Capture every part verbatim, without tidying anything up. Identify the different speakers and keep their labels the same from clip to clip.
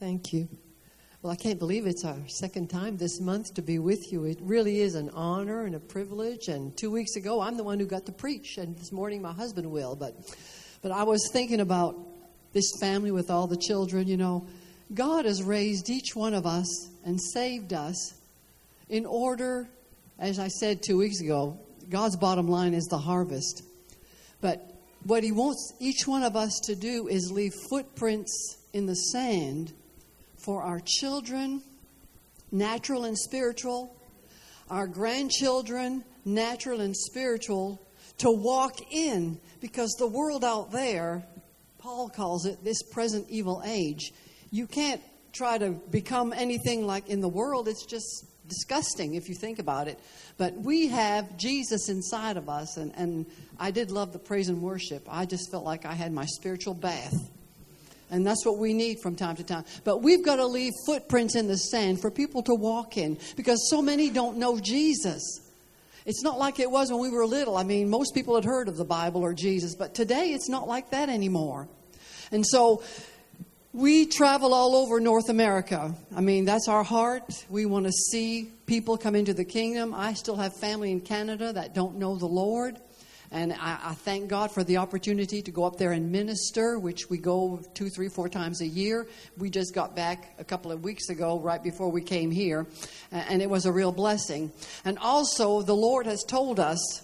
Speaker 1: Thank you. Well, I can't believe it's our second time this month to be with you. It really is an honor and a privilege. And two weeks ago, I'm the one who got to preach. And this morning, my husband will. But, but I was thinking about this family with all the children. You know, God has raised each one of us and saved us in order, as I said two weeks ago, God's bottom line is the harvest. But what He wants each one of us to do is leave footprints in the sand for our children, natural and spiritual, our grandchildren, natural and spiritual, to walk in, because the world out there, Paul calls it this present evil age. You can't try to become anything like in the world. It's just disgusting if you think about it. But we have Jesus inside of us, and, and I did love the praise and worship. I just felt like I had my spiritual bath. And that's what we need from time to time. But we've got to leave footprints in the sand for people to walk in, because so many don't know Jesus. It's not like it was when we were little. I mean, most people had heard of the Bible or Jesus, but today it's not like that anymore. And so we travel all over North America. I mean, that's our heart. We want to see people come into the kingdom. I still have family in Canada that don't know the Lord. And I, I thank God for the opportunity to go up there and minister, which we go two, three, four times a year. We just got back a couple of weeks ago, right before we came here. And it was a real blessing. And also, the Lord has told us,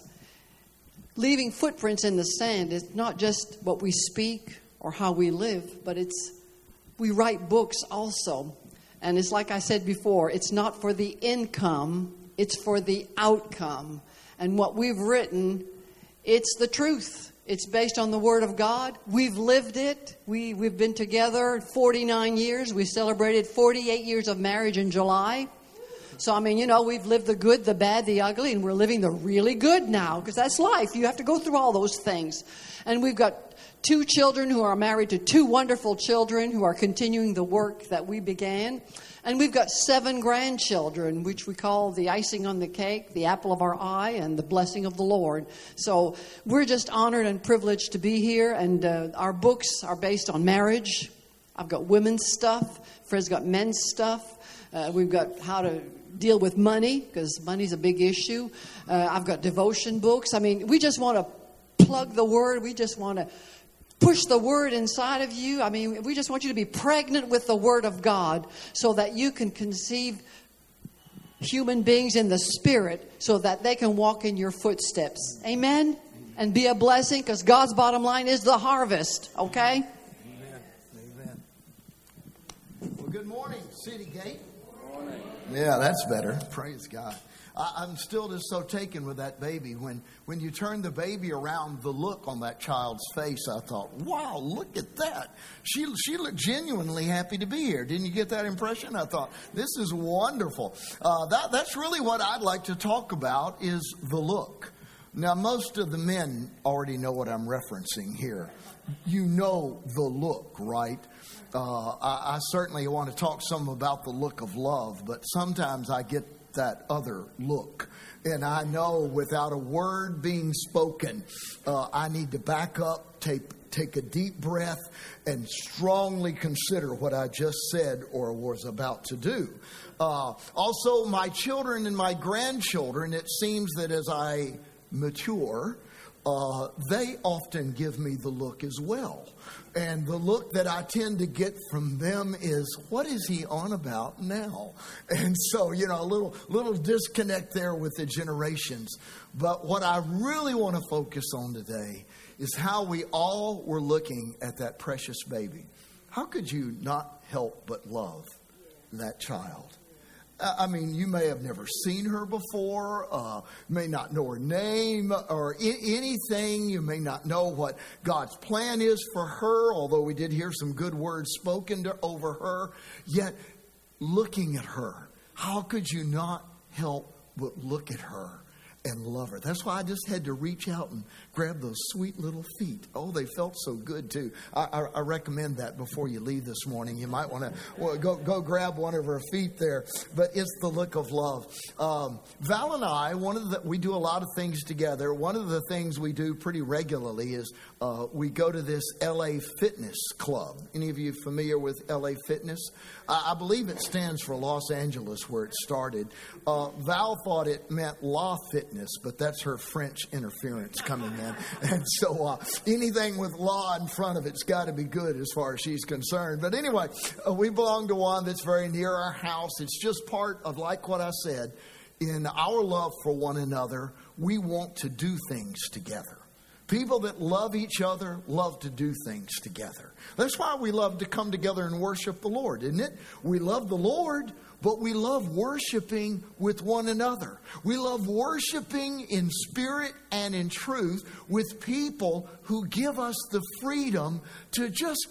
Speaker 1: leaving footprints in the sand is not just what we speak or how we live, but it's we write books also. And it's like I said before, it's not for the income, it's for the outcome. And what we've written, it's the truth. It's based on the Word of God. We've lived it. We, we've been together forty-nine years. We celebrated forty-eight years of marriage in July. So, I mean, you know, we've lived the good, the bad, the ugly, and we're living the really good now, because that's life. You have to go through all those things. And we've got two children who are married to two wonderful children who are continuing the work that we began. And we've got seven grandchildren, which we call the icing on the cake, the apple of our eye, and the blessing of the Lord. So we're just honored and privileged to be here. And uh, our books are based on marriage. I've got women's stuff. Fred's got men's stuff. Uh, we've got how to deal with money, because money's a big issue. Uh, I've got devotion books. I mean, we just want to plug the Word. We just want to push the Word inside of you. I mean, we just want you to be pregnant with the Word of God so that you can conceive human beings in the Spirit so that they can walk in your footsteps. Amen? And be a blessing, because God's bottom line is the harvest. Okay?
Speaker 2: Amen. Amen. Well, good morning, City Gate. Good morning. Yeah, that's better. Praise God. I'm still just so taken with that baby. When when you turn the baby around, the look on that child's face, I thought, wow, look at that. She she looked genuinely happy to be here. Didn't you get that impression? I thought, this is wonderful. Uh, that That's really what I'd like to talk about, is the look. Now, most of the men already know what I'm referencing here. You know the look, right? Uh, I, I certainly want to talk some about the look of love, but sometimes I get that other look. And I know without a word being spoken, uh, I need to back up, take, take a deep breath, and strongly consider what I just said or was about to do. Uh, also, my children and my grandchildren, it seems that as I mature, uh, they often give me the look as well. And the look that I tend to get from them is, what is he on about now? And so, you know, a little little disconnect there with the generations. But what I really want to focus on today is how we all were looking at that precious baby. How could you not help but love that child? I mean, you may have never seen her before, uh, may not know her name or I- anything. You may not know what God's plan is for her, although we did hear some good words spoken to, over her. Yet, looking at her, how could you not help but look at her and love her. That's why I just had to reach out and grab those sweet little feet. Oh, they felt so good, too. I, I, I recommend that before you leave this morning. You might want to well, go, go grab one of her feet there. But it's the look of love. Um, Val and I, one of the, we do a lot of things together. One of the things we do pretty regularly is uh, we go to this L A Fitness Club. Any of you familiar with L A Fitness? I, I believe it stands for Los Angeles, where it started. Uh, Val thought it meant La Fitness, but that's her French interference coming in. And so uh, anything with law in front of it's got to be good as far as she's concerned. But anyway, uh, we belong to one that's very near our house. It's just part of, like what I said, in our love for one another, we want to do things together. People that love each other love to do things together. That's why we love to come together and worship the Lord, isn't it? We love the Lord, but we love worshiping with one another. We love worshiping in spirit and in truth with people who give us the freedom to just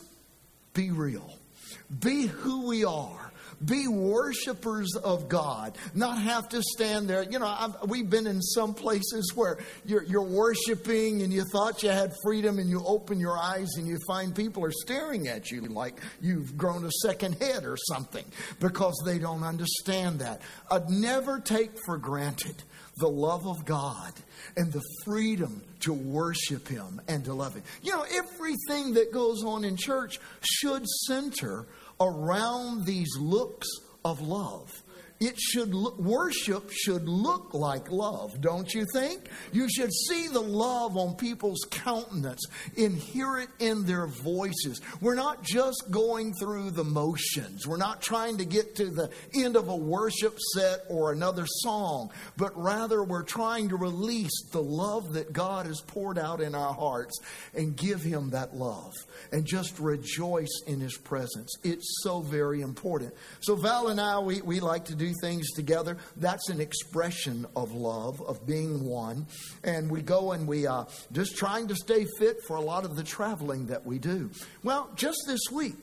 Speaker 2: be real, be who we are. Be worshipers of God, not have to stand there. You know, I've, we've been in some places where you're, you're worshiping and you thought you had freedom, and you open your eyes and you find people are staring at you like you've grown a second head or something, because they don't understand that. I'd never take for granted the love of God and the freedom to worship Him and to love Him. You know, everything that goes on in church should center around these looks of love. It should look, worship should look like love, don't you think? You should see the love on people's countenance and hear it in their voices. We're not just going through the motions. We're not trying to get to the end of a worship set or another song, but rather we're trying to release the love that God has poured out in our hearts and give Him that love and just rejoice in His presence. It's so very important. So Val and I, we, we like to do things together. That's an expression of love, of being one. And we go and we uh, just trying to stay fit for a lot of the traveling that we do. Well, just this week,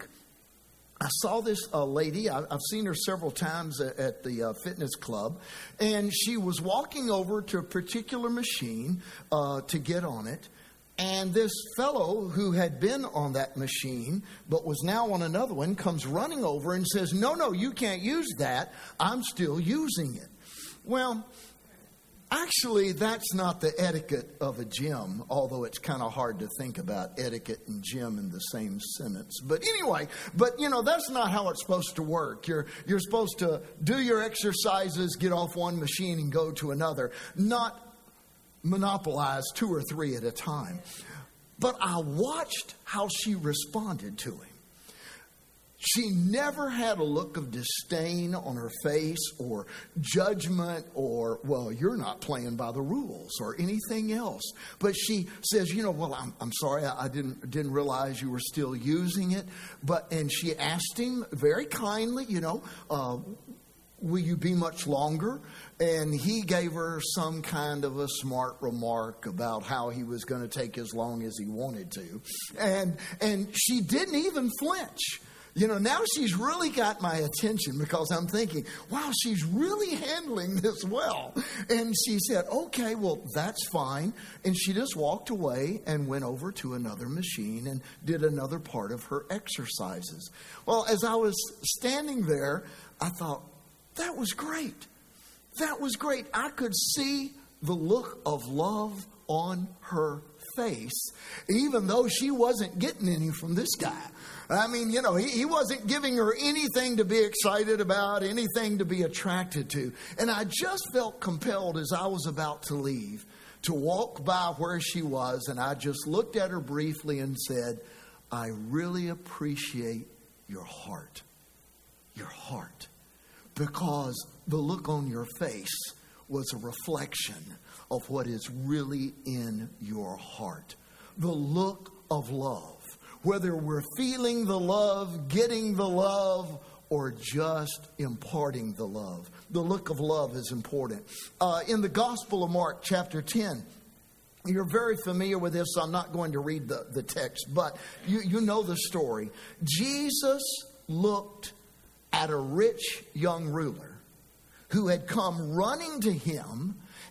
Speaker 2: I saw this uh, lady. I, I've seen her several times at, at the uh, fitness club. And she was walking over to a particular machine uh, to get on it. And this fellow who had been on that machine but was now on another one comes running over and says, no, no, you can't use that. I'm still using it. Well, actually, that's not the etiquette of a gym, although it's kind of hard to think about etiquette and gym in the same sentence. But anyway, but, you know, that's not how it's supposed to work. You're, you're supposed to do your exercises, get off one machine and go to another, not monopolize two or three at a time. But I watched how she responded to him. She never had a look of disdain on her face or judgment or, well, you're not playing by the rules or anything else. But she says, you know, well, I'm, I'm sorry, I, I didn't didn't realize you were still using it. But and she asked him very kindly, you know, uh, will you be much longer? And he gave her some kind of a smart remark about how he was going to take as long as he wanted to. And and she didn't even flinch. You know, now she's really got my attention because I'm thinking, wow, she's really handling this well. And she said, okay, well, that's fine. And she just walked away and went over to another machine and did another part of her exercises. Well, as I was standing there, I thought, that was great. That was great. I could see the look of love on her face, even though she wasn't getting any from this guy. I mean, you know, he, he wasn't giving her anything to be excited about, anything to be attracted to. And I just felt compelled as I was about to leave to walk by where she was, and I just looked at her briefly and said, I really appreciate your heart. Your heart. Because the look on your face was a reflection of what is really in your heart. The look of love. Whether we're feeling the love, getting the love, or just imparting the love. The look of love is important. Uh, in the Gospel of Mark, chapter ten, you're very familiar with this, so I'm not going to read the, the text, but you, you know the story. Jesus looked at a rich young ruler who had come running to him,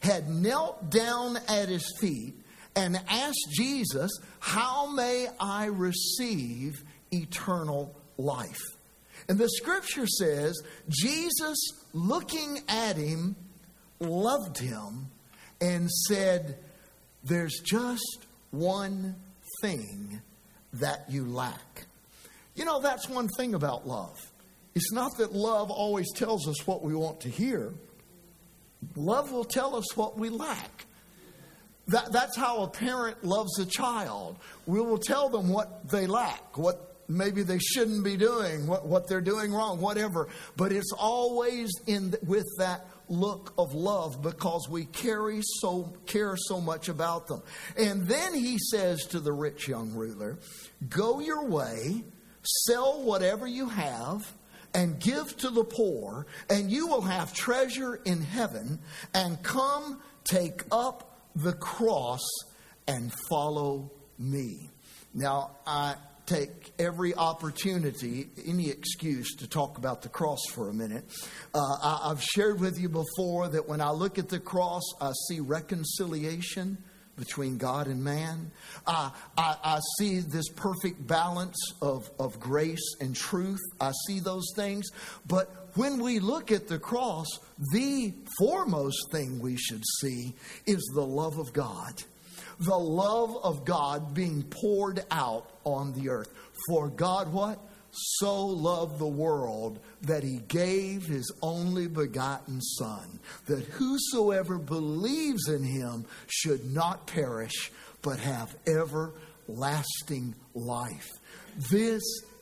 Speaker 2: had knelt down at his feet and asked Jesus, how may I receive eternal life? And the scripture says, Jesus, looking at him, loved him and said, there's just one thing that you lack. You know, that's one thing about love. It's not that love always tells us what we want to hear. Love will tell us what we lack. That, that's how a parent loves a child. We will tell them what they lack, what maybe they shouldn't be doing, what, what they're doing wrong, whatever. But it's always in with that look of love because we carry so care so much about them. And then he says to the rich young ruler, go your way, sell whatever you have, and give to the poor, and you will have treasure in heaven, and come take up the cross and follow me. Now, I take every opportunity, any excuse to talk about the cross for a minute. Uh, I, I've shared with you before that when I look at the cross, I see reconciliation between God and man. Uh, I, I see this perfect balance of, of grace and truth. I see those things. But when we look at the cross, the foremost thing we should see is the love of God. The love of God being poured out on the earth. For God what? So loved the world that he gave his only begotten Son, that whosoever believes in him should not perish, but have everlasting life. This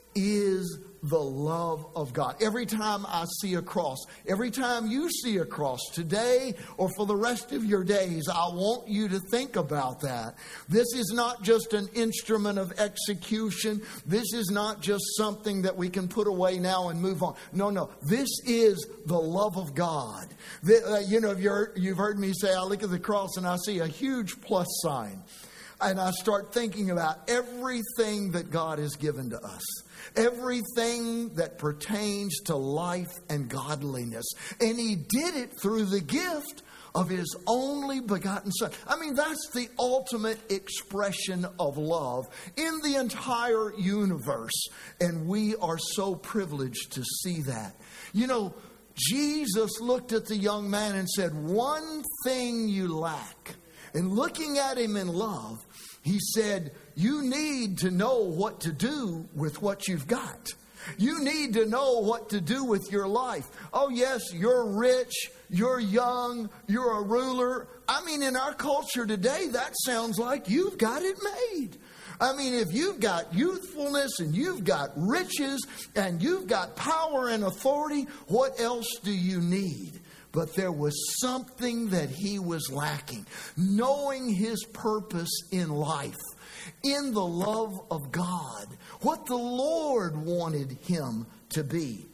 Speaker 2: is the love of God. Every time I see a cross, every time you see a cross today or for the rest of your days, I want you to think about that. This is not just an instrument of execution. This is not just something that we can put away now and move on. No, no. This is the love of God. The, uh, you know, you're, you've heard me say, I look at the cross and I see a huge plus sign. And I start thinking about everything that God has given to us. Everything that pertains to life and godliness. And he did it through the gift of his only begotten Son. I mean, that's the ultimate expression of love in the entire universe. And we are so privileged to see that. You know, Jesus looked at the young man and said, one thing you lack. And looking at him in love, he said, you need to know what to do with what you've got. You need to know what to do with your life. Oh, yes, you're rich, you're young, you're a ruler. I mean, in our culture today, that sounds like you've got it made. I mean, if you've got youthfulness and you've got riches and you've got power and authority, what else do you need? But there was something that he was lacking. Knowing his purpose in life, in the love of God, what the Lord wanted him to be.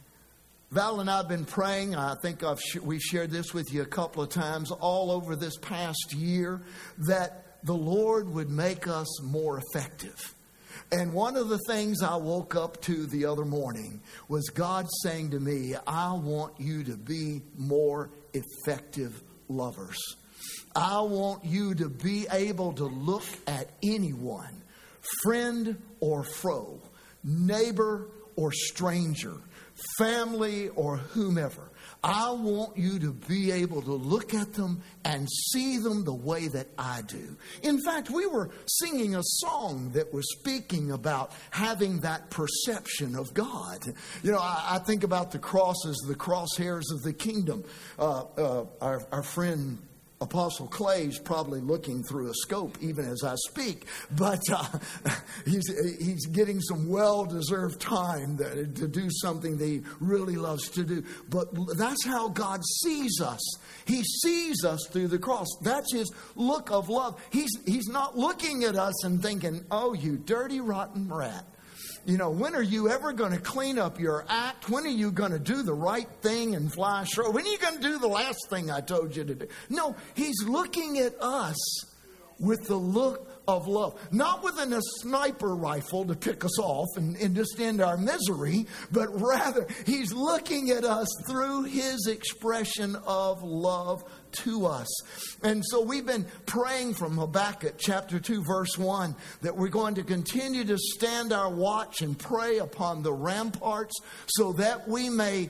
Speaker 2: Val and I have been praying. I think I've sh- we shared this with you a couple of times all over this past year, that the Lord would make us more effective. And one of the things I woke up to the other morning was God saying to me, I want you to be more effective lovers. I want you to be able to look at anyone, friend or foe, neighbor or stranger, family or whomever. I want you to be able to look at them and see them the way that I do. In fact, we were singing a song that was speaking about having that perception of God. You know, I, I think about the crosses, the crosshairs of the kingdom. Uh, uh, our, our friend Apostle Clay's probably looking through a scope even as I speak, but uh, he's he's getting some well-deserved time that, to do something that he really loves to do. But that's how God sees us. He sees us through the cross. That's his look of love. He's he's not looking at us and thinking, "Oh, you dirty, rotten rat. You know, when are you ever going to clean up your act? When are you going to do the right thing and fly ashore? When are you going to do the last thing I told you to do?" No, he's looking at us with the look of love. Not with a sniper rifle to pick us off and, and just end our misery, but rather He's looking at us through His expression of love to us. And so we've been praying from Habakkuk chapter two verse one that we're going to continue to stand our watch and pray upon the ramparts so that we may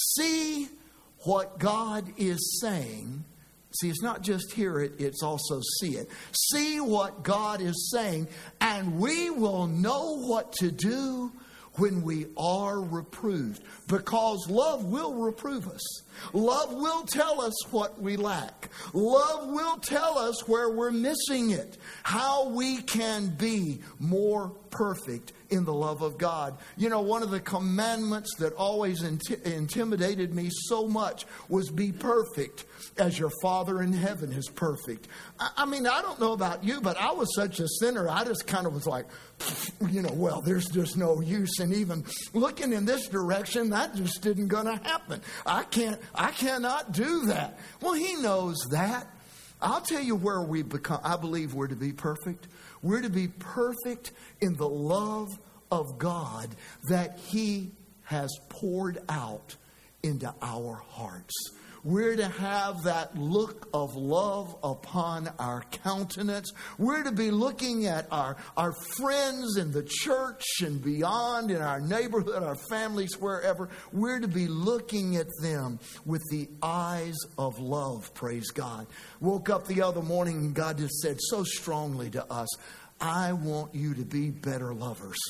Speaker 2: see what God is saying. See, it's not just hear it, it's also see it. See what God is saying, and we will know what to do when we are reproved. Because love will reprove us. Love will tell us what we lack. Love will tell us where we're missing it. How we can be more perfect in the love of God. You know, one of the commandments that always inti- intimidated me so much was be perfect as your Father in heaven is perfect. I, I mean, I don't know about you, but I was such a sinner. I just kind of was like, you know, well, there's just no use in even looking in this direction. That just isn't going to happen. I can't, I cannot do that. Well, He knows that. I'll tell you where we become, I believe we're to be perfect. We're to be perfect in the love of God that He has poured out into our hearts. We're to have that look of love upon our countenance. We're to be looking at our, our friends in the church and beyond, in our neighborhood, our families, wherever. We're to be looking at them with the eyes of love, praise God. Woke up the other morning and God just said so strongly to us, I want you to be better lovers.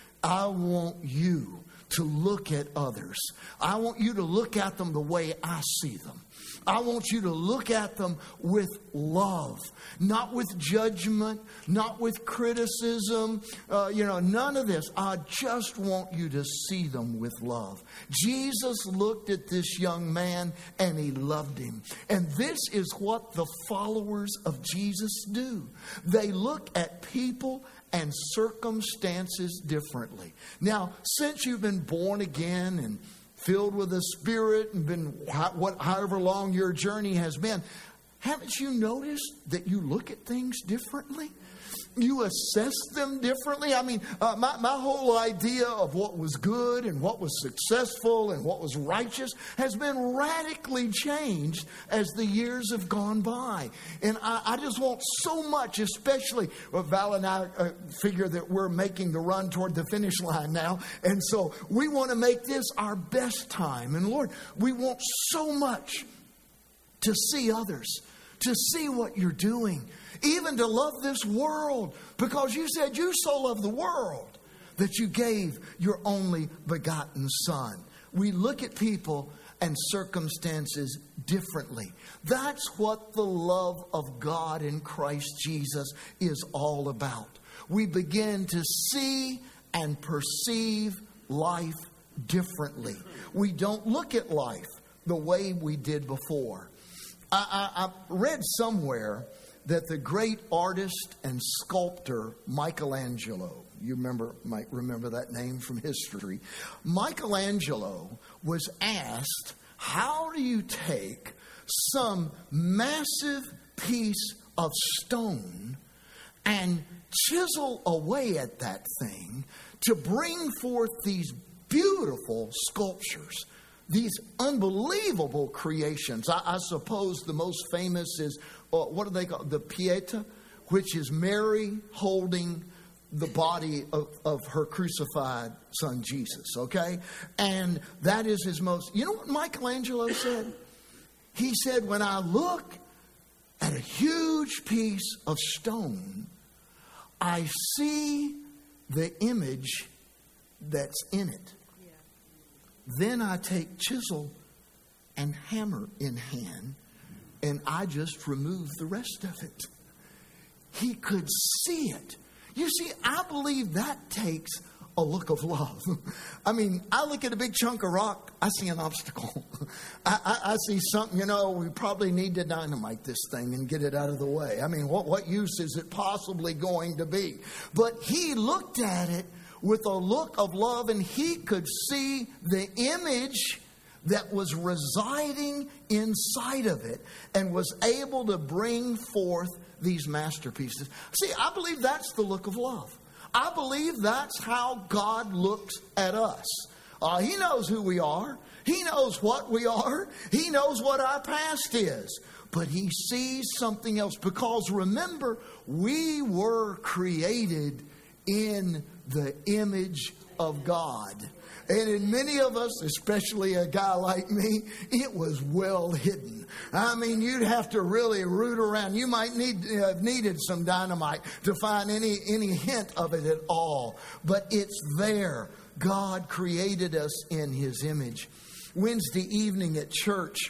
Speaker 2: I want you to look at others. I want you to look at them the way I see them. I want you to look at them with love, not with judgment, not with criticism, uh, you know, none of this. I just want you to see them with love. Jesus looked at this young man and He loved him. And this is what the followers of Jesus do. They look at people and circumstances differently. Now, since you've been born again and filled with the Spirit and been what, however long your journey has been, haven't you noticed that you look at things differently? You assess them differently. I mean, uh, my, my whole idea of what was good and what was successful and what was righteous has been radically changed as the years have gone by. And I, I just want so much, especially well, Val and I uh, figure that we're making the run toward the finish line now. And so we want to make this our best time. And Lord, we want so much to see others, to see what you're doing, even to love this world, because you said you so loved the world that you gave your only begotten Son. We look at people and circumstances differently. That's what the love of God in Christ Jesus is all about. We begin to see and perceive life differently. We don't look at life the way we did before. I, I, I read somewhere that the great artist and sculptor Michelangelo, you remember, might remember that name from history. Michelangelo was asked, how do you take some massive piece of stone and chisel away at that thing to bring forth these beautiful sculptures? These unbelievable creations. I, I suppose the most famous is, uh, what do they call it? The Pieta, which is Mary holding the body of, of her crucified son Jesus, okay? And that is his most... You know what Michelangelo said? He said, when I look at a huge piece of stone, I see the image that's in it. Then I take chisel and hammer in hand, and I just remove the rest of it. He could see it. You see, I believe that takes a look of love. I mean, I look at a big chunk of rock, I see an obstacle. I, I, I see something, you know, we probably need to dynamite this thing and get it out of the way. I mean, what, what use is it possibly going to be? But he looked at it with a look of love, and he could see the image that was residing inside of it and was able to bring forth these masterpieces. See, I believe that's the look of love. I believe that's how God looks at us. Uh, he knows who we are. He knows what we are. He knows what our past is. But He sees something else. Because remember, we were created in the image of God. And in many of us, especially a guy like me, it was well hidden. I mean, you'd have to really root around. You might need have uh, needed some dynamite to find any, any hint of it at all. But it's there. God created us in His image. Wednesday evening at church,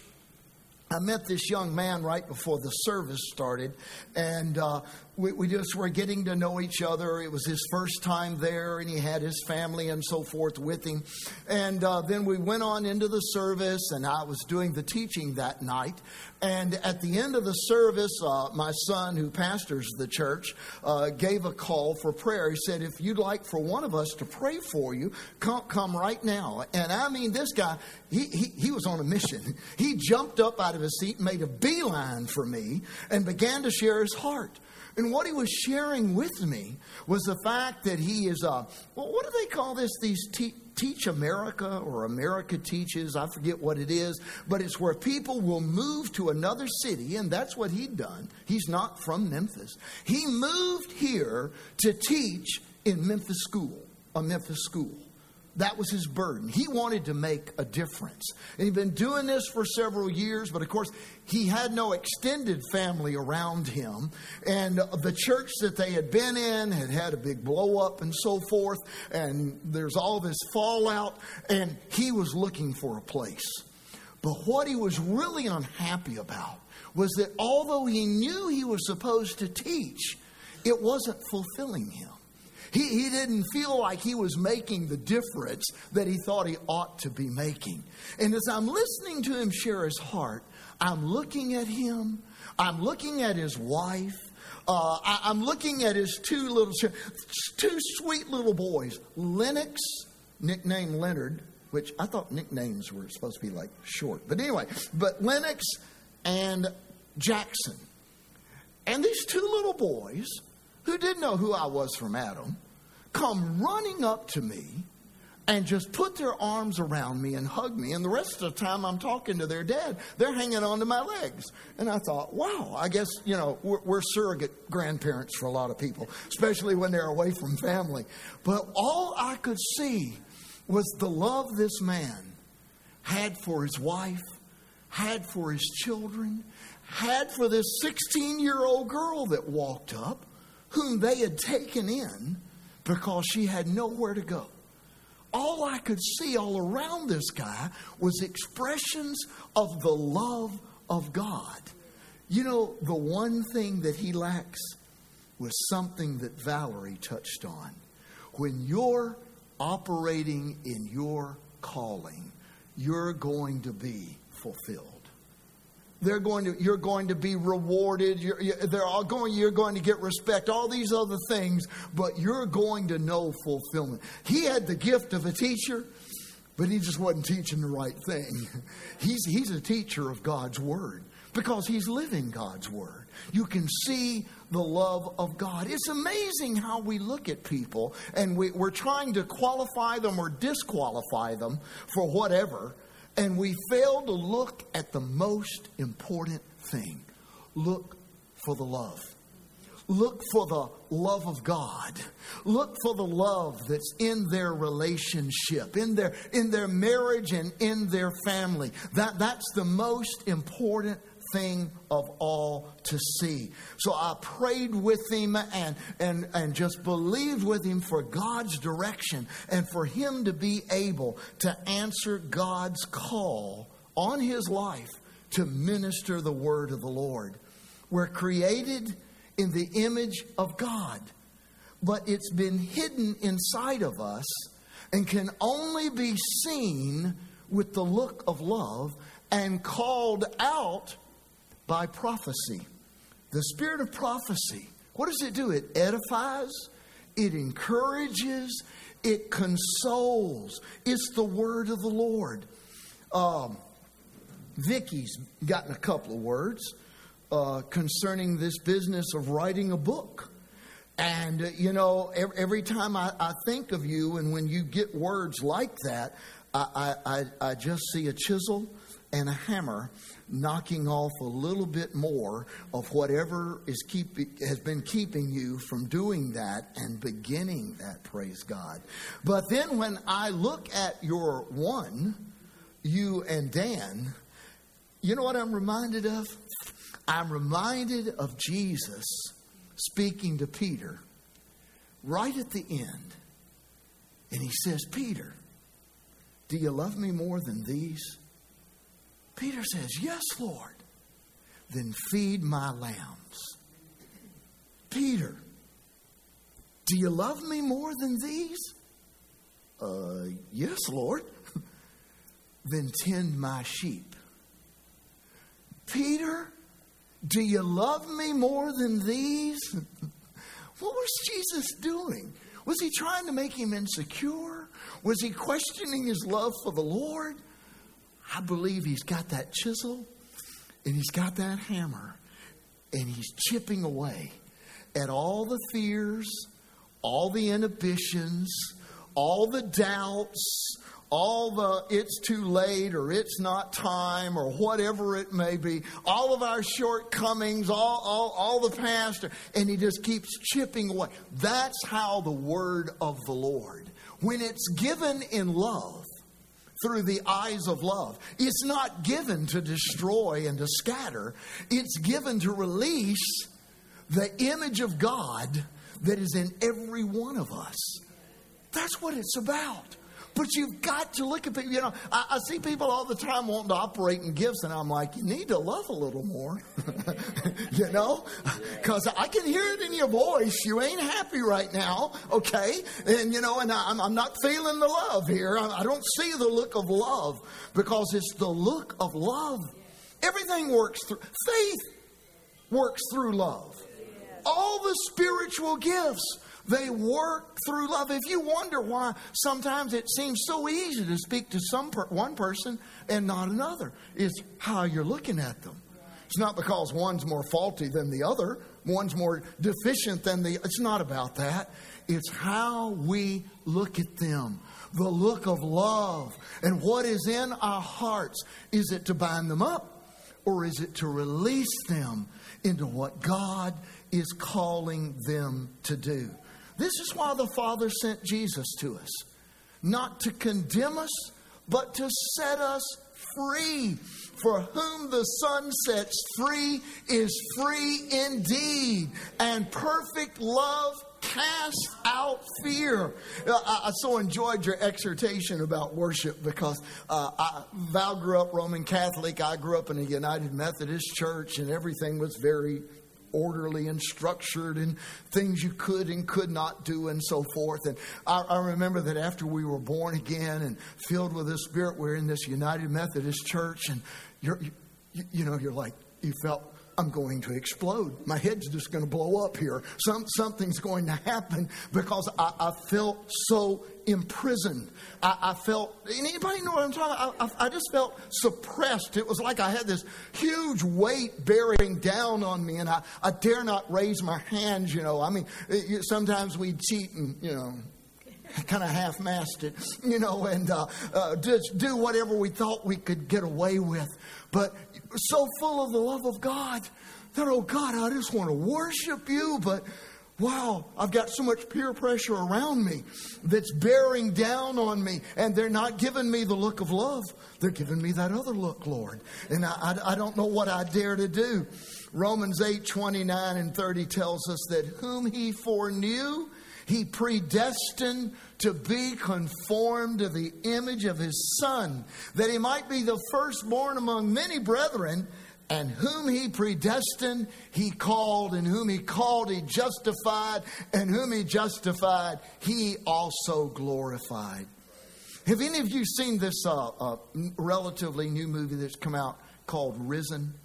Speaker 2: I met this young man right before the service started, and uh, we, we just were getting to know each other. It was his first time there, and he had his family and so forth with him. And uh, then we went on into the service, and I was doing the teaching that night. And at the end of the service, uh, my son, who pastors the church, uh, gave a call for prayer. He said, if you'd like for one of us to pray for you, come, come right now. And I mean, this guy, he, he, he was on a mission. He jumped up out of his seat, made a beeline for me, and began to share his heart. And what he was sharing with me was the fact that he is, uh, well, what do they call this? These te- Teach America or America Teaches. I forget what it is. But it's where people will move to another city. And that's what he'd done. He's not from Memphis. He moved here to teach in Memphis school, a Memphis school. That was his burden. He wanted to make a difference. And he'd been doing this for several years, but of course, he had no extended family around him. And the church that they had been in had had a big blow up and so forth. And there's all this fallout. And he was looking for a place. But what he was really unhappy about was that although he knew he was supposed to teach, it wasn't fulfilling him. He, he didn't feel like he was making the difference that he thought he ought to be making. And as I'm listening to him share his heart, I'm looking at him. I'm looking at his wife. Uh, I, I'm looking at his two little, two sweet little boys. Lennox, nicknamed Leonard, which I thought nicknames were supposed to be like short. But anyway, but Lennox and Jackson. And these two little boys, who didn't know who I was from Adam, come running up to me and just put their arms around me and hug me. And the rest of the time I'm talking to their dad, they're hanging onto my legs. And I thought, wow, I guess, you know, we're, we're surrogate grandparents for a lot of people, especially when they're away from family. But all I could see was the love this man had for his wife, had for his children, had for this sixteen-year-old girl that walked up, whom they had taken in because she had nowhere to go. All I could see all around this guy was expressions of the love of God. You know, the one thing that he lacks was something that Valerie touched on. When you're operating in your calling, you're going to be fulfilled. They're going to, you're going to be rewarded. You're, they're all going, you're going to get respect, all these other things, but you're going to know fulfillment. He had the gift of a teacher, but he just wasn't teaching the right thing. He's, he's a teacher of God's Word because he's living God's Word. You can see the love of God. It's amazing how we look at people and we, we're trying to qualify them or disqualify them for whatever. And we fail to look at the most important thing. Look for the love. Look for the love of God. Look for the love that's in their relationship, in their in their marriage and in their family. That that's the most important thing of all to see. So I prayed with him and, and, and just believed with him for God's direction and for him to be able to answer God's call on his life to minister the word of the Lord. We're created in the image of God, but it's been hidden inside of us and can only be seen with the look of love and called out by prophecy. The spirit of prophecy, what does it do? It edifies, it encourages, it consoles. It's the word of the Lord. Um, Vicky's gotten a couple of words uh, concerning this business of writing a book. And, uh, you know, every, every time I, I think of you, and when you get words like that, I, I, I just see a chisel and a hammer knocking off a little bit more of whatever is keep, has been keeping you from doing that and beginning that, praise God. But then when I look at your one, you and Dan, you know what I'm reminded of? I'm reminded of Jesus speaking to Peter right at the end. And he says, Peter, do you love me more than these? Peter says, yes, Lord. Then feed my lambs. Peter, do you love me more than these? Uh, yes, Lord. Then tend my sheep. Peter, do you love me more than these? What was Jesus doing? Was he trying to make him insecure? Was he questioning his love for the Lord? I believe he's got that chisel and he's got that hammer and he's chipping away at all the fears, all the inhibitions, all the doubts, all the it's too late or it's not time or whatever it may be, all of our shortcomings, all, all, all the past, and he just keeps chipping away. That's how the word of the Lord, when it's given in love, through the eyes of love, it's not given to destroy and to scatter. It's given to release the image of God that is in every one of us. That's what it's about. But you've got to look at people. You know, I, I see people all the time wanting to operate in gifts, and I'm like, you need to love a little more. You know, because I can hear it in your voice. You ain't happy right now, okay? And, you know, and I'm, I'm not feeling the love here. I, I don't see the look of love because it's the look of love. Everything works through, faith works through love. All the spiritual gifts, they work through love. If you wonder why sometimes it seems so easy to speak to some per- one person and not another, it's how you're looking at them. It's not because one's more faulty than the other, one's more deficient than the. It's not about that. It's how we look at them. The look of love. And what is in our hearts. Is it to bind them up? Or is it to release them into what God is calling them to do? This is why the Father sent Jesus to us. Not to condemn us, but to set us free. For whom the Son sets free is free indeed. And perfect love casts out fear. I, I so enjoyed your exhortation about worship because uh, I, Val grew up Roman Catholic. I grew up in a United Methodist church, and everything was very orderly and structured and things you could and could not do and so forth. And I, I remember that after we were born again and filled with the Spirit, we're in this United Methodist church, and you're, you, you know, you're like, you felt, I'm going to explode. My head's just going to blow up here. Some, something's going to happen because I, I felt so imprisoned. I, I felt, anybody know what I'm talking about? I, I, I just felt suppressed. It was like I had this huge weight bearing down on me, and I, I dare not raise my hands, you know. I mean, it, sometimes we cheat and, you know, kind of half-mast it, you know, and uh, uh, just do whatever we thought we could get away with. But so full of the love of God that, oh God, I just want to worship you. But wow, I've got so much peer pressure around me that's bearing down on me. And they're not giving me the look of love. They're giving me that other look, Lord. And I, I, I don't know what I dare to do. Romans eight, twenty-nine and thirty tells us that whom he foreknew, he predestined to be conformed to the image of his Son, that he might be the firstborn among many brethren. And whom he predestined, he called. And whom he called, he justified. And whom he justified, he also glorified. Have any of you seen this uh, uh, relatively new movie that's come out called Risen?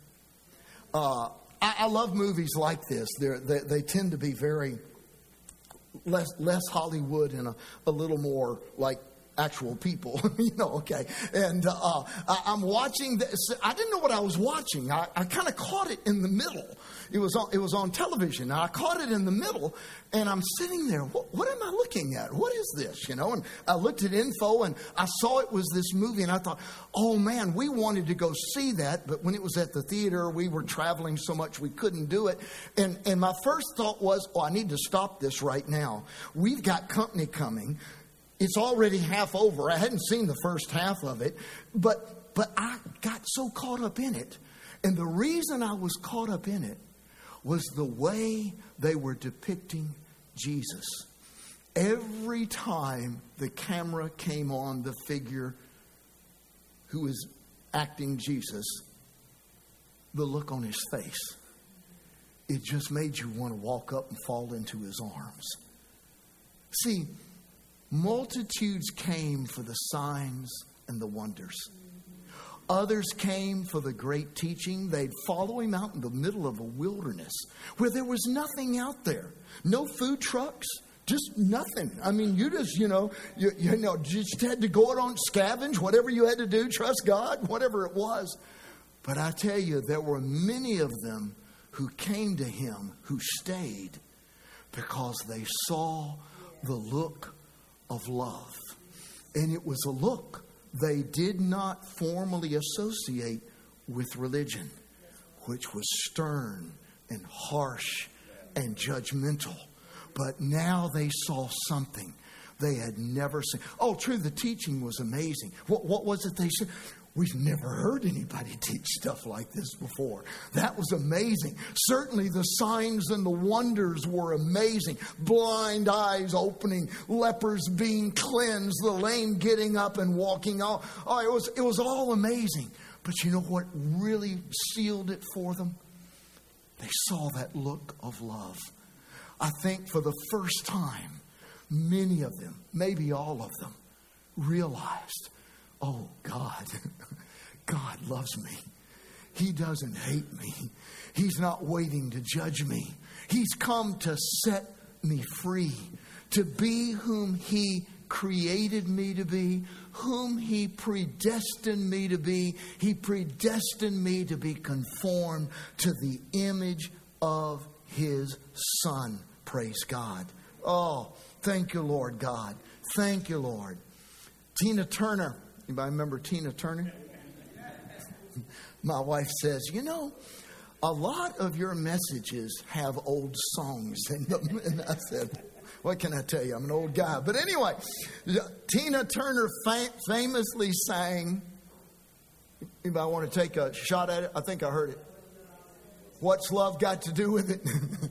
Speaker 2: Uh, I, I love movies like this. They're, they, they tend to be very less less Hollywood and a, a little more like actual people, you know, okay. And uh, I, I'm watching this. I didn't know what I was watching. I, I kind of caught it in the middle. It was on, it was on television. I caught it in the middle, and I'm sitting there. What, what am I looking at? What is this? You know, and I looked at info, and I saw it was this movie, and I thought, oh, man, we wanted to go see that, but when it was at the theater, we were traveling so much we couldn't do it. And, and my first thought was, oh, I need to stop this right now. We've got company coming. It's already half over. I hadn't seen the first half of it, but but I got so caught up in it. And the reason I was caught up in it was the way they were depicting Jesus. Every time the camera came on the figure who was acting Jesus, the look on his face, it just made you want to walk up and fall into his arms. See, multitudes came for the signs and the wonders. Others came for the great teaching. They'd follow him out in the middle of a wilderness where there was nothing out there. No food trucks, just nothing. I mean, you just, you know, you, you know, just had to go out on scavenge, whatever you had to do, trust God, whatever it was. But I tell you, there were many of them who came to him, who stayed because they saw the look of love. And it was a look they did not formally associate with religion, which was stern and harsh and judgmental. But now they saw something they had never seen. Oh, true, the teaching was amazing. What, what was it they said? We've never heard anybody teach stuff like this before. That was amazing. Certainly the signs and the wonders were amazing. Blind eyes opening, lepers being cleansed, the lame getting up and walking. Oh, oh it was, it was all amazing. But you know what really sealed it for them? They saw that look of love. I think for the first time, many of them, maybe all of them, realized, oh, God, God loves me. He doesn't hate me. He's not waiting to judge me. He's come to set me free, to be whom he created me to be, whom he predestined me to be. He predestined me to be conformed to the image of his Son. Praise God. Oh, thank you, Lord God. Thank you, Lord. Tina Turner. Anybody remember Tina Turner? My wife says, you know, a lot of your messages have old songs in them. And I said, what can I tell you? I'm an old guy. But anyway, Tina Turner fam- famously sang. Anybody want to take a shot at it? I think I heard it. What's love got to do with it?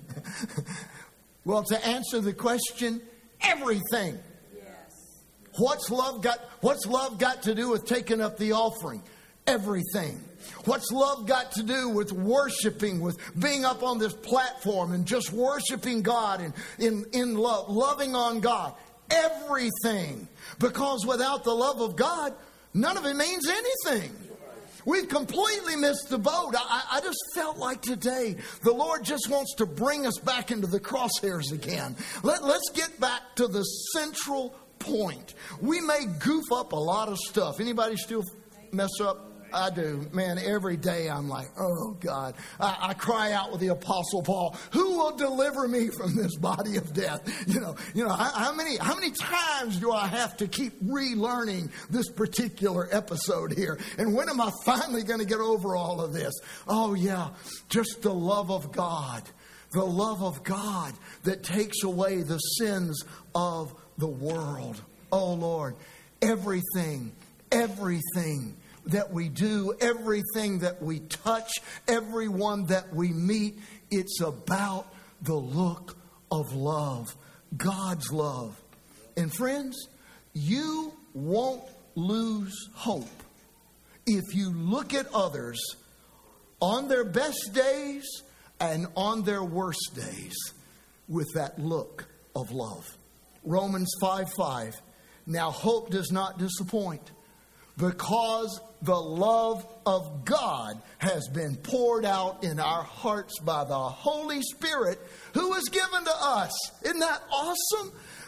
Speaker 2: Well, to answer the question, everything. Yes. What's love got, what's love got to do with taking up the offering? Everything. What's love got to do with worshiping, with being up on this platform and just worshiping God and in, in love, loving on God? Everything. Because without the love of God, none of it means anything. We've completely missed the boat. I, I just felt like today the Lord just wants to bring us back into the crosshairs again. Let, let's get back to the central point. We may goof up a lot of stuff. Anybody still mess up? I do. Man, every day I'm like, oh, God. I, I cry out with the Apostle Paul, who will deliver me from this body of death? You know, you know, how, how many how many times do I have to keep relearning this particular episode here? And when am I finally going to get over all of this? Oh, yeah, just the love of God. The love of God that takes away the sins of the world. Oh, Lord, everything, everything that we do, everything that we touch, everyone that we meet, it's about the look of love, God's love. And friends, you won't lose hope if you look at others on their best days and on their worst days with that look of love. Romans five five. Now hope does not disappoint, because the love of God has been poured out in our hearts by the Holy Spirit who was given to us. Isn't that awesome?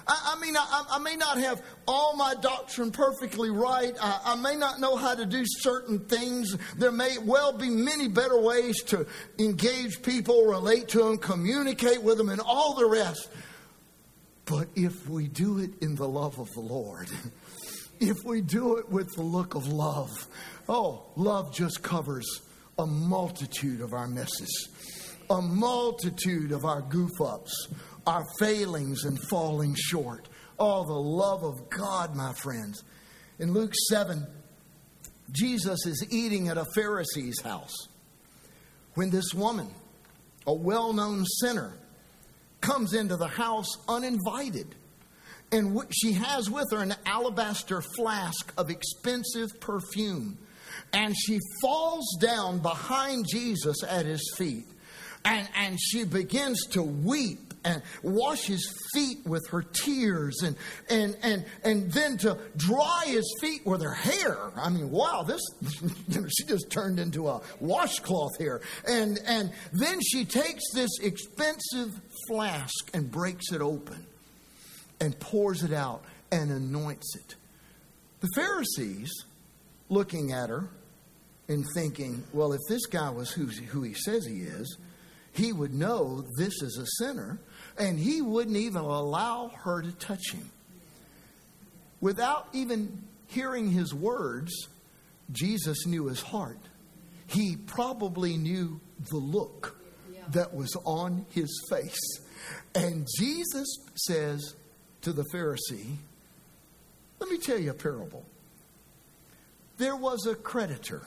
Speaker 2: I, I mean, I, I may not have all my doctrine perfectly right. I, I may not know how to do certain things. There may well be many better ways to engage people, relate to them, communicate with them, and all the rest. But if we do it in the love of the Lord, if we do it with the look of love, oh, love just covers a multitude of our messes, a multitude of our goof-ups, our failings and falling short. Oh, the love of God, my friends. In Luke seven, Jesus is eating at a Pharisee's house when this woman, a well-known sinner, comes into the house uninvited. And she has with her an alabaster flask of expensive perfume. And she falls down behind Jesus at his feet. And, and she begins to weep and wash his feet with her tears. And, and, and, and then to dry his feet with her hair. I mean, wow, this, you know, she just turned into a washcloth here. And, and then she takes this expensive flask and breaks it open and pours it out and anoints it. The Pharisees, looking at her and thinking, well, if this guy was who, who he says he is, he would know this is a sinner, and he wouldn't even allow her to touch him. Without even hearing his words, Jesus knew his heart. He probably knew the look that was on his face. And Jesus says to the Pharisee, let me tell you a parable. There was a creditor.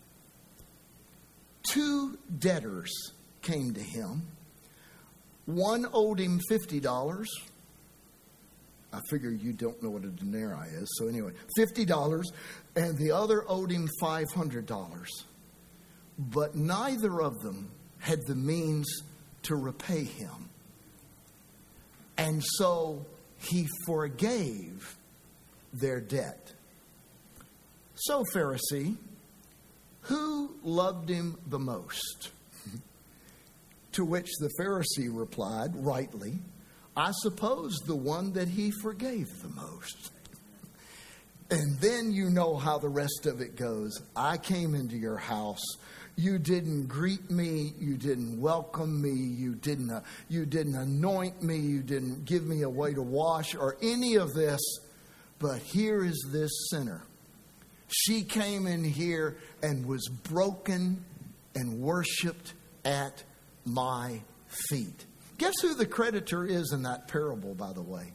Speaker 2: Two debtors came to him. One owed him fifty dollars. I figure you don't know what a denarii is. So anyway, fifty dollars. And the other owed him five hundred dollars. But neither of them had the means to repay him. And so he forgave their debt. So, Pharisee, who loved him the most? To which the Pharisee replied, rightly, I suppose the one that he forgave the most. And then you know how the rest of it goes. I came into your house. You didn't greet me. You didn't welcome me. You didn't, uh, you didn't anoint me. You didn't give me a way to wash or any of this. But here is this sinner. She came in here and was broken and worshipped at my feet. Guess who the creditor is in that parable, by the way?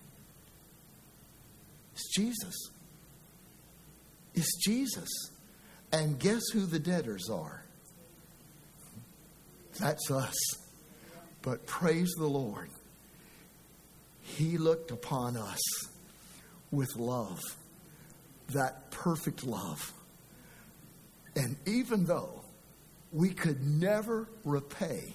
Speaker 2: It's Jesus. It's Jesus. And guess who the debtors are? That's us. But praise the Lord. He looked upon us with love. That perfect love. And even though we could never repay,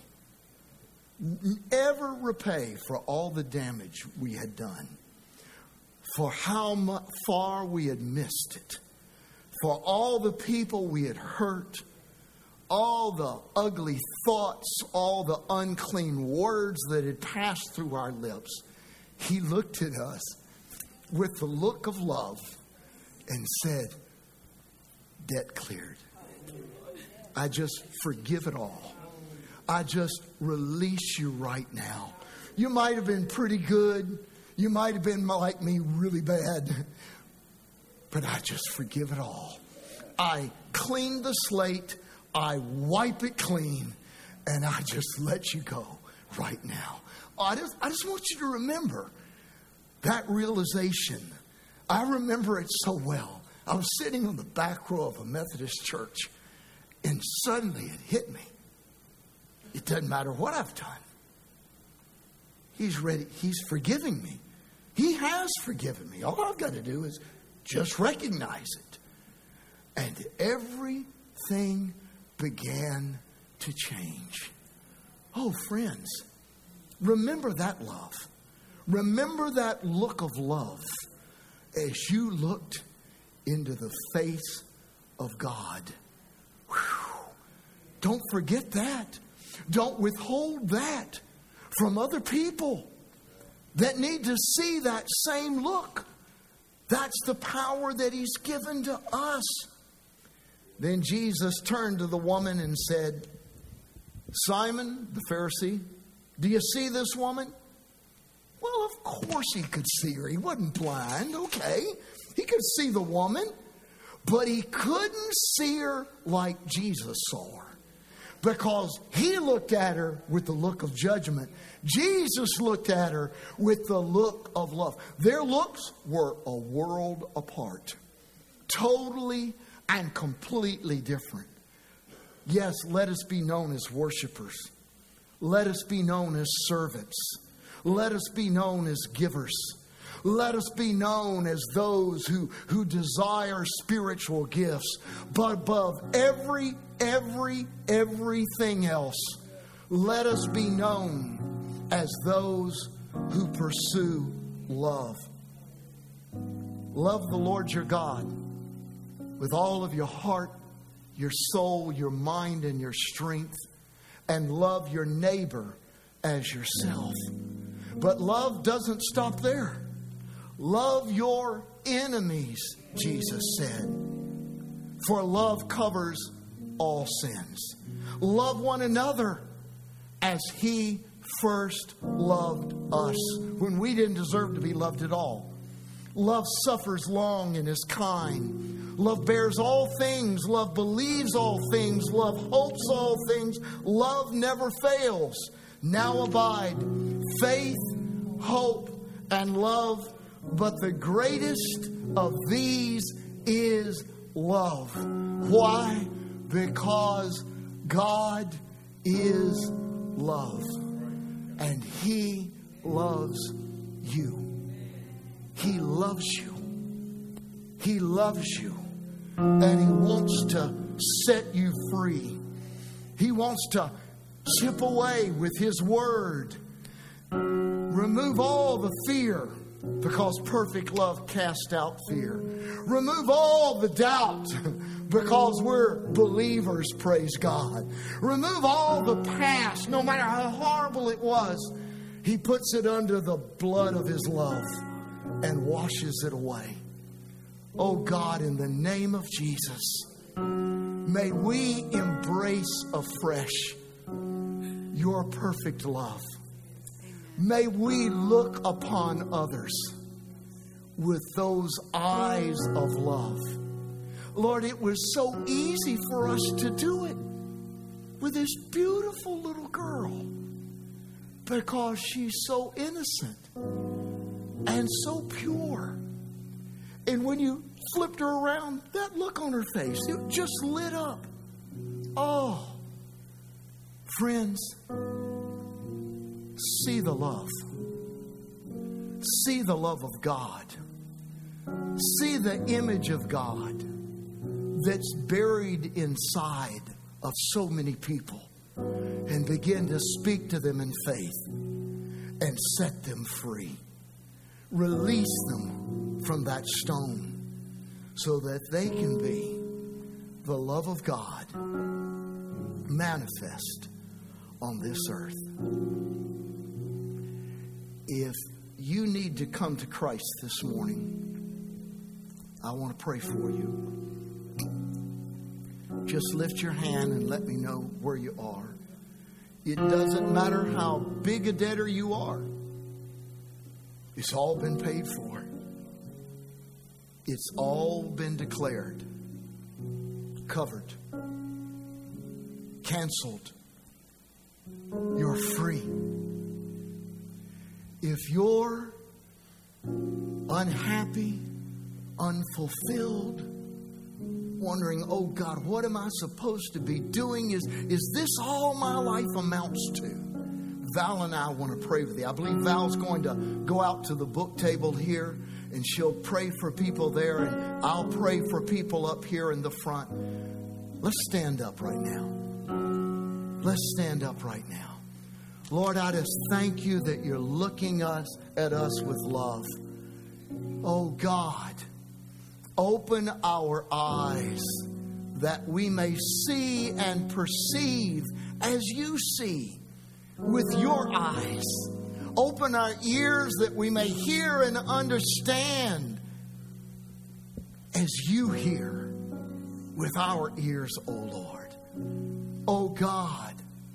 Speaker 2: ever repay for all the damage we had done, for how much, far we had missed it, for all the people we had hurt, all the ugly thoughts, all the unclean words that had passed through our lips, he looked at us with the look of love and said, debt cleared. I just forgive it all. I just release you right now. You might have been pretty good. You might have been like me, really bad. But I just forgive it all. I clean the slate. I wipe it clean. And I just let you go right now. I just, I just want you to remember that realization. I remember it so well. I was sitting on the back row of a Methodist church. And suddenly it hit me. It doesn't matter what I've done. He's ready. He's forgiving me. He has forgiven me. All I've got to do is just recognize it. And everything began to change. Oh, friends, remember that love. Remember that look of love as you looked into the face of God. Whew. Don't forget that. Don't withhold that from other people. that need to see that same look. That's the power that He's given to us. Then Jesus turned to the woman and said, Simon, the Pharisee, do you see this woman? Well, of course he could see her. He wasn't blind, okay. He could see the woman, but he couldn't see her like Jesus saw her. Because he looked at her with the look of judgment. Jesus looked at her with the look of love. Their looks were a world apart. Totally and completely different. Yes, let us be known as worshipers. Let us be known as servants. Let us be known as givers. Let us be known as those who, who desire spiritual gifts. But above every, every, everything else, let us be known as those who pursue love. Love the Lord your God with all of your heart, your soul, your mind, and your strength. And love your neighbor as yourself. But love doesn't stop there. Love your enemies, Jesus said. For love covers all sins. Love one another as He first loved us when we didn't deserve to be loved at all. Love suffers long and is kind. Love bears all things. Love believes all things. Love hopes all things. Love never fails. Now abide faith, hope, and love. But the greatest of these is love. Why? Because God is love. And He loves you. He loves you. He loves you. And He wants to set you free. He wants to chip away with His word. Remove all the fear, because perfect love casts out fear. Remove all the doubt, because we're believers, praise God. Remove all the past, no matter how horrible it was. He puts it under the blood of His love and washes it away. Oh God, in the name of Jesus, may we embrace afresh your perfect love. May we look upon others with those eyes of love. Lord, it was so easy for us to do it with this beautiful little girl because she's so innocent and so pure. And when you flipped her around, that look on her face, it just lit up. Oh, friends, see the love. See the love of God. See the image of God that's buried inside of so many people, and begin to speak to them in faith and set them free. Release them from that stone so that they can be the love of God manifest on this earth. If you need to come to Christ this morning, I want to pray for you. Just lift your hand and let me know where you are. It doesn't matter how big a debtor you are. It's all been paid for. It's all been declared, covered, canceled. You're free. If you're unhappy, unfulfilled, wondering, oh God, what am I supposed to be doing? Is, is this all my life amounts to? Val and I want to pray with you. I believe Val's going to go out to the book table here, and she'll pray for people there, and I'll pray for people up here in the front. Let's stand up right now. Let's stand up right now. Lord, I just thank you that you're looking us at us with love. Oh God, open our eyes that we may see and perceive as you see with your eyes. Open our ears that we may hear and understand as you hear with our ears, O Lord. O God,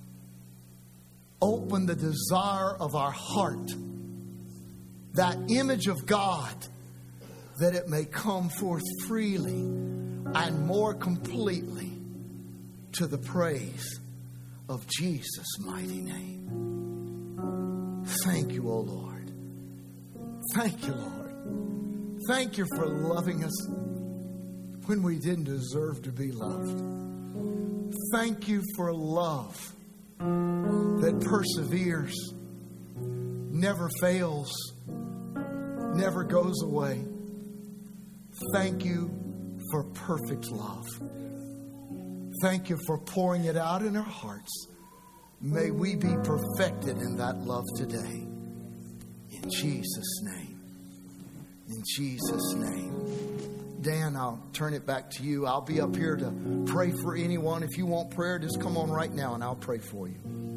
Speaker 2: open the desire of our heart, that image of God, that it may come forth freely and more completely to the praise of Jesus' mighty name. Thank you, O Lord. Thank you, Lord. Thank you for loving us when we didn't deserve to be loved. Thank you for love that perseveres, never fails, never goes away. Thank you for perfect love. Thank you for pouring it out in our hearts. May we be perfected in that love today. In Jesus' name. In Jesus' name. Dan, I'll turn it back to you. I'll be up here to pray for anyone. If you want prayer, just come on right now and I'll pray for you.